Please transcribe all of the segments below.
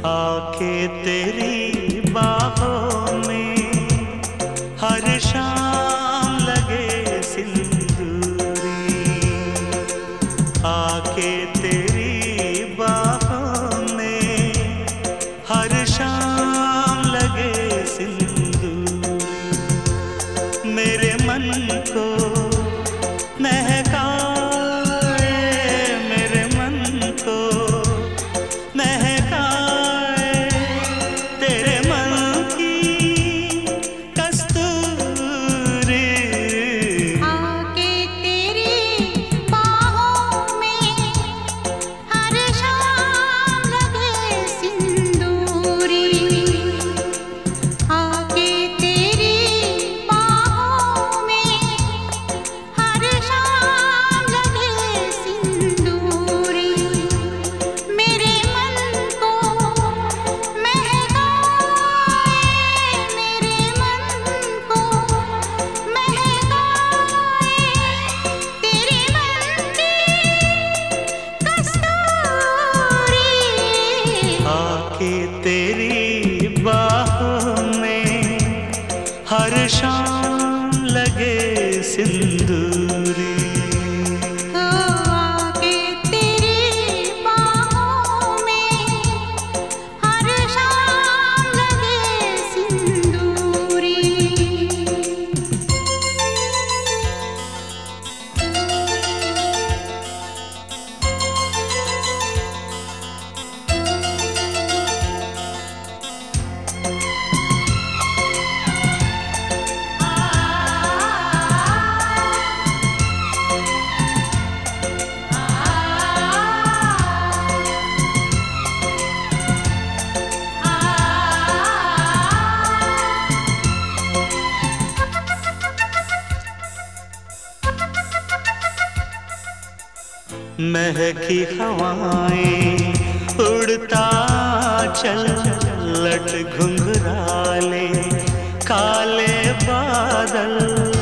आके तेरी बाहों में हर शाम लगे सिंदूरी। आके तेरी बाहों में हर शाम लगे सिंदूरी। मेरे मन को महकाए, मेरे मन को महकाए तेरे मन की कस्तूरी। आके तेरी बाहों में हर शाम लगे सिंदूरी। आके तेरी बाहों में हर शाम लगे सिंदूरी। मेरे मन को महकाए, मेरे मन को महकाए तेरे मन की कस्तूरी। आके तेरी बाहों में हर शाम लगे सिंदूरी। आके तेरी बाहों में हर शाम लगे सिंदूरी। महकी हवाएं उड़ता चल, लट घुंघराले काले बादल।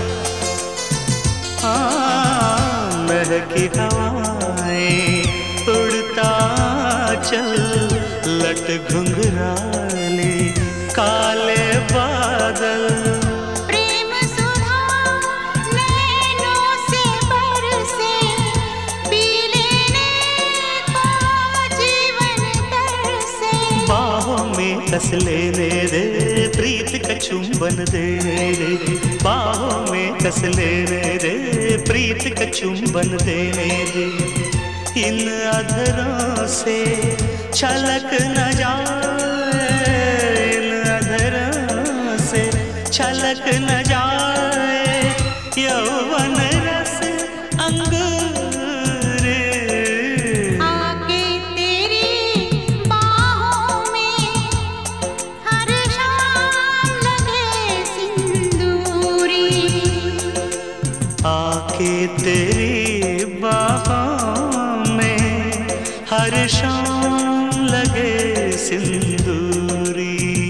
महकी हवाएं उड़ता चल, लट घुंघराले काले बादल। प्रेम सुधा नैनों से बरसे, पी लेने को जीवन तरसे। बाहों में कस लेने दे, प्रीत का चुंबन देने दे। बाहों में कस लेने दे, प्रीत का चुंबन देने दे। इन अधरों से छलक न जाए, इन अधरों से छलक न जाए यौवन रस अंगूर। आके तेरी बाहों में हर शाम लगे सिंदूरी। आके तेरी बाहों में हर शाम लगे सिंदूरी।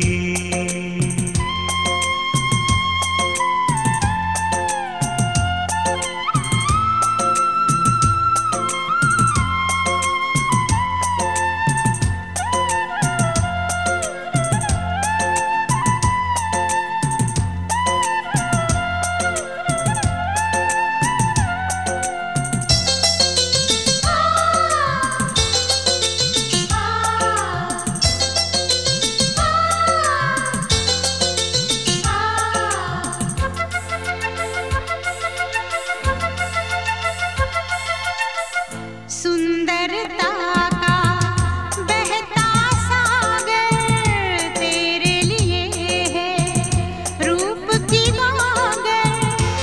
सुंदरता का बहता सागर तेरे लिए है रूप की गागर।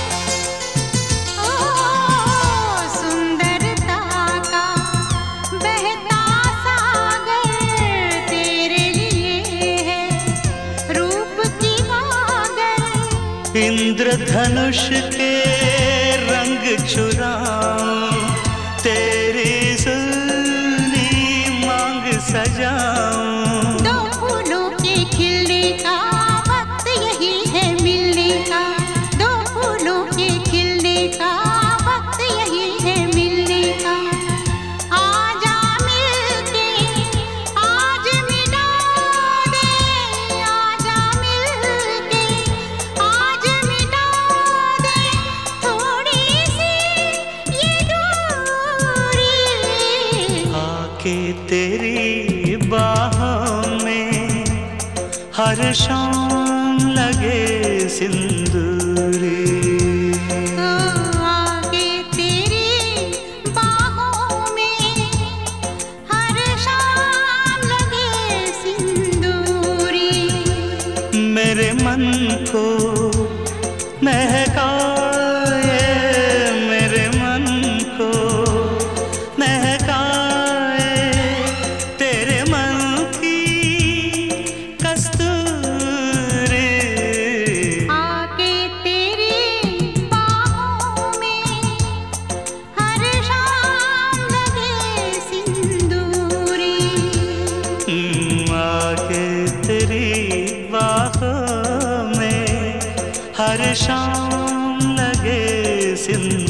ओ सुंदरता का बहता सागर तेरे लिए है रूप की गागर। इंद्रधनुष के रंग चुराऊं, तेरी सुनी मांग सजाऊं। दो फूलों के खिलने का वक्त यही है मिलने का। दो फूलों के खिलने का वक्त यही है मिलने का। आजा मिलके आज मिला आके तेरी बाहों में हर शाम लगे सिंदूरी। आके तेरी बाहों में हर शाम लगे सिंदूरी। मेरे मन को महकाए, मेरे मन को महकाए तेरे मन की कस्तूरी। आके तेरी बाहों में हर शाम लगे सिंदूरी। आके तेरी बाहों में हर शाम लगे सिंदूरी।